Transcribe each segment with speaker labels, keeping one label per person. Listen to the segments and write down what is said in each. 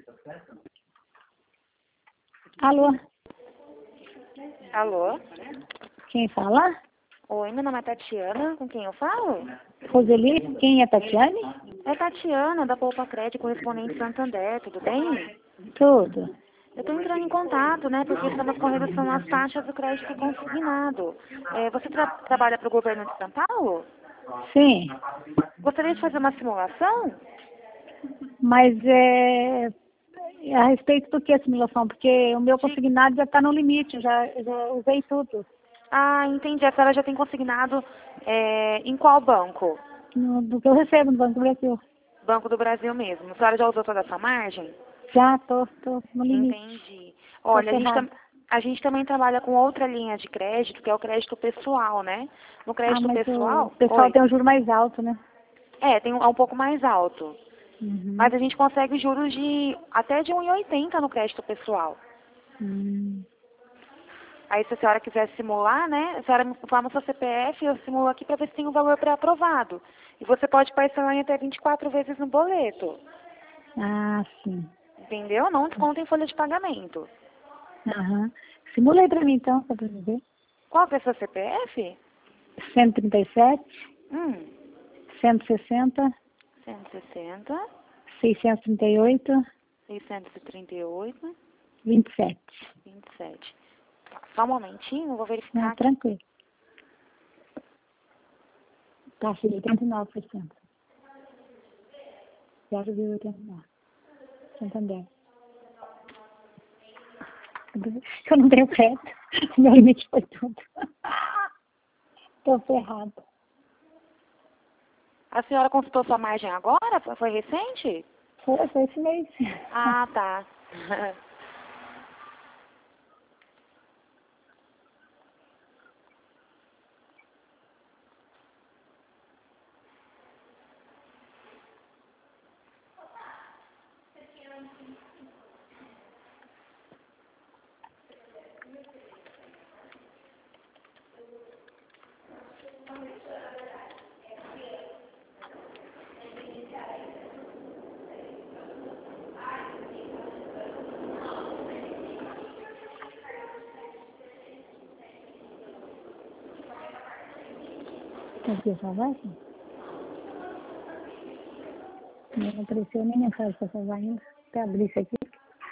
Speaker 1: Alô?
Speaker 2: Alô?
Speaker 1: Quem fala?
Speaker 2: Oi, meu nome é Tatiana. Com quem eu falo?
Speaker 1: Roseli? Quem é Tatiane?
Speaker 2: É Tatiana, da Poupa Crédito, correspondente Santander, tudo bem?
Speaker 1: Tudo.
Speaker 2: Eu estou entrando em contato, né, porque estamos com redução nas taxas do crédito consignado. Você trabalha para o governo de São Paulo?
Speaker 1: Sim,
Speaker 2: Gostaria de fazer uma simulação?
Speaker 1: mas é a respeito do que a simulação? Porque o meu consignado já está no limite, eu já usei tudo.
Speaker 2: Ah, entendi. A senhora já tem consignado em qual banco?
Speaker 1: Do que eu recebo no Banco do Brasil.
Speaker 2: Banco do Brasil mesmo. A senhora já usou toda a sua margem?
Speaker 1: Já tô no limite.
Speaker 2: Entendi.
Speaker 1: Tô
Speaker 2: Olha,
Speaker 1: ferrada.
Speaker 2: a gente também trabalha com outra linha de crédito, que é o crédito pessoal, né? No crédito
Speaker 1: Mas o
Speaker 2: pessoal,
Speaker 1: pessoal
Speaker 2: oi.
Speaker 1: tem um juro mais alto, né?
Speaker 2: É um pouco mais alto.
Speaker 1: Uhum.
Speaker 2: Mas a gente consegue juros de até de 1,80 no crédito pessoal.
Speaker 1: Hum.
Speaker 2: Aí se a senhora quiser simular, né? A senhora me informa seu CPF, eu simulo aqui para ver se tem um valor pré-aprovado. E você pode parcelar em até 24 vezes no boleto.
Speaker 1: Ah, sim.
Speaker 2: Entendeu? Não desconta em folha de pagamento.
Speaker 1: Aham. Simula aí pra mim então, só pra eu ver.
Speaker 2: Qual que é seu CPF?
Speaker 1: 137,
Speaker 2: Hum,
Speaker 1: 160,
Speaker 2: 160,
Speaker 1: 638,
Speaker 2: 638,
Speaker 1: 27.
Speaker 2: 27. Tá, só um momentinho, eu vou verificar
Speaker 1: Não,
Speaker 2: aqui.
Speaker 1: tranquilo. Taxa de 89%. 0,89. Santander. Eu não tenho crédito. Meu limite foi tudo. Tô ferrada.
Speaker 2: A senhora consultou sua margem agora? Foi recente?
Speaker 1: Foi esse mês.
Speaker 2: Ah, tá.
Speaker 1: Tem que salvar? Não apareceu nem mensagem para salvar ainda. Até abrir isso aqui.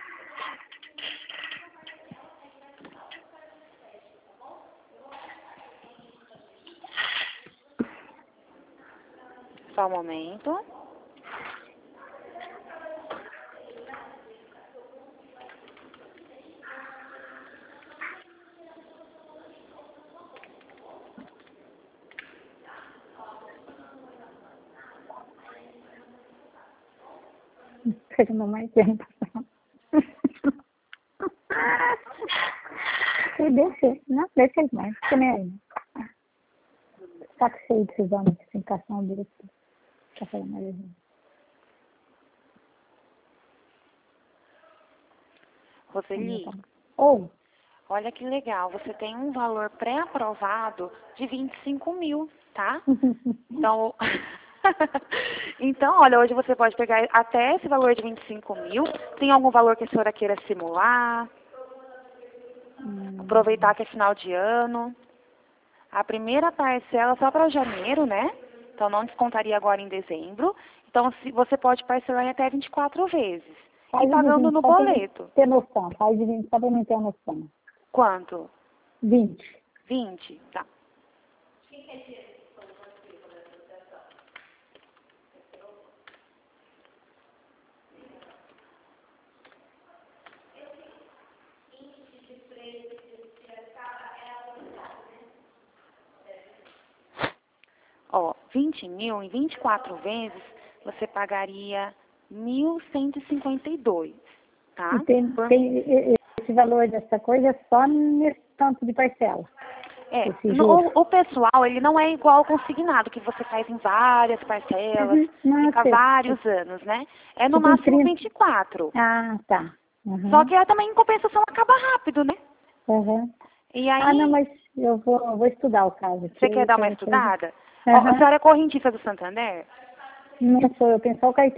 Speaker 2: Só um momento.
Speaker 1: Pegando mais tempo. E deixa, não, deixa ele mais. Fica nem aí. Saco cheio de exame de indicação dele. Tá falando mais assim.
Speaker 2: Roseli,
Speaker 1: Ou,
Speaker 2: olha que legal. Você tem um valor pré-aprovado de 25 mil, tá? Então, então, olha, hoje você pode pegar até esse valor de 25 mil. Tem algum valor que a senhora queira simular? Aproveitar que é final de ano. A primeira parcela só para janeiro, né? Então não descontaria agora em dezembro. Então você pode parcelar em até 24 vezes. E
Speaker 1: faz de
Speaker 2: pagando
Speaker 1: 20
Speaker 2: no
Speaker 1: só pra eu
Speaker 2: boleto.
Speaker 1: ter noção. Faz de 20 só pra eu ter a noção.
Speaker 2: Quanto?
Speaker 1: 20.
Speaker 2: 20? Tá. Ó, 20 mil em 24 vezes, você pagaria 1.152, tá?
Speaker 1: E esse valor dessa coisa é só nesse tanto de parcela. Esse juro.
Speaker 2: O pessoal, ele não é igual ao consignado, que você faz em várias parcelas,
Speaker 1: Não,
Speaker 2: fica
Speaker 1: sei.
Speaker 2: vários anos, né? É no
Speaker 1: Tipo em
Speaker 2: máximo
Speaker 1: 30.
Speaker 2: 24.
Speaker 1: Ah, tá.
Speaker 2: Só que também em compensação acaba rápido, né?
Speaker 1: Uhum.
Speaker 2: E
Speaker 1: Não,
Speaker 2: aí,
Speaker 1: mas eu vou estudar o caso aqui.
Speaker 2: você quer dar uma
Speaker 1: Quero coisa.
Speaker 2: estudada? Ó, a senhora é correntista do Santander?
Speaker 1: Não sou, eu tenho só o cartão.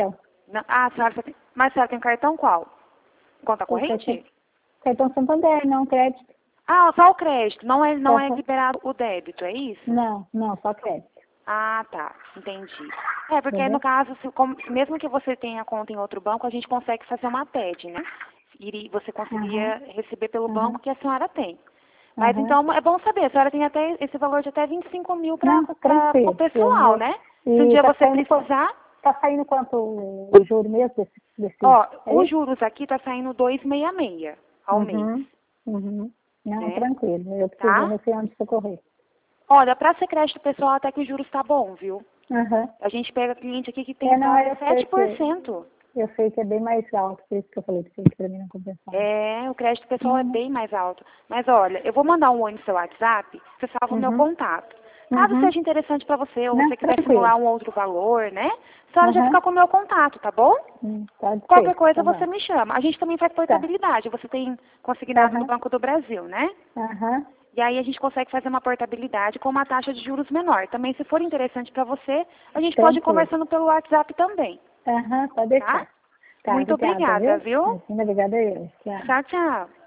Speaker 2: Ah, a senhora mas a senhora tem cartão qual? Conta corrente?
Speaker 1: Cartão Santander, não crédito.
Speaker 2: Ah, só o crédito, não é
Speaker 1: Só-
Speaker 2: liberado o débito, é isso?
Speaker 1: Não, só crédito.
Speaker 2: Ah, tá, entendi. É, porque
Speaker 1: Entendeu?
Speaker 2: no caso, mesmo que você tenha conta em outro banco, a gente consegue fazer uma TED, né? E você conseguiria receber pelo banco que a senhora tem. Mas
Speaker 1: Aham.
Speaker 2: então é bom saber, a senhora tem até esse valor de até 25 mil para
Speaker 1: Não,
Speaker 2: o
Speaker 1: tranquilo.
Speaker 2: pessoal, né? Se um
Speaker 1: E
Speaker 2: dia
Speaker 1: tá
Speaker 2: você
Speaker 1: saindo,
Speaker 2: precisar,
Speaker 1: tá saindo quanto o juro mesmo desse
Speaker 2: ó,
Speaker 1: é
Speaker 2: os
Speaker 1: isso?
Speaker 2: juros aqui tá saindo 2,66 ao mês,
Speaker 1: Uhum. Não,
Speaker 2: né?
Speaker 1: tranquilo. Eu preciso,
Speaker 2: Tá?
Speaker 1: não sei onde socorrer.
Speaker 2: Olha, para ser crédito pessoal até que o juros tá bom, viu?
Speaker 1: Aham.
Speaker 2: A gente pega cliente aqui que tem
Speaker 1: Não,
Speaker 2: quase
Speaker 1: eu sei que
Speaker 2: 7%.
Speaker 1: eu sei que é bem mais alto, por isso que eu falei pra você que pra mim não compensava.
Speaker 2: É, o crédito pessoal é
Speaker 1: Uhum.
Speaker 2: bem mais alto. Mas olha, eu vou mandar um oi no seu WhatsApp, você salva o meu
Speaker 1: Uhum.
Speaker 2: contato. Caso seja interessante para você, ou
Speaker 1: Não,
Speaker 2: você quiser
Speaker 1: tranquilo.
Speaker 2: simular um outro valor, né? A senhora já
Speaker 1: Aham.
Speaker 2: fica com o meu contato, tá bom?
Speaker 1: Pode
Speaker 2: Qualquer
Speaker 1: ser.
Speaker 2: coisa
Speaker 1: Tá
Speaker 2: você
Speaker 1: bom.
Speaker 2: me chama. A gente também faz
Speaker 1: Tá.
Speaker 2: portabilidade. Você tem consignado no
Speaker 1: Aham.
Speaker 2: Banco do Brasil, né?
Speaker 1: Aham.
Speaker 2: E aí a gente consegue fazer uma portabilidade com uma taxa de juros menor. Também, se for interessante para você, a gente pode ir
Speaker 1: Tranquilo.
Speaker 2: conversando pelo WhatsApp também,
Speaker 1: Aham, pode
Speaker 2: tá?
Speaker 1: deixar. Tá,
Speaker 2: Muito
Speaker 1: obrigada,
Speaker 2: obrigada,
Speaker 1: viu?
Speaker 2: viu?
Speaker 1: Imagina, obrigada eu. Tchau.
Speaker 2: Tchau, tchau.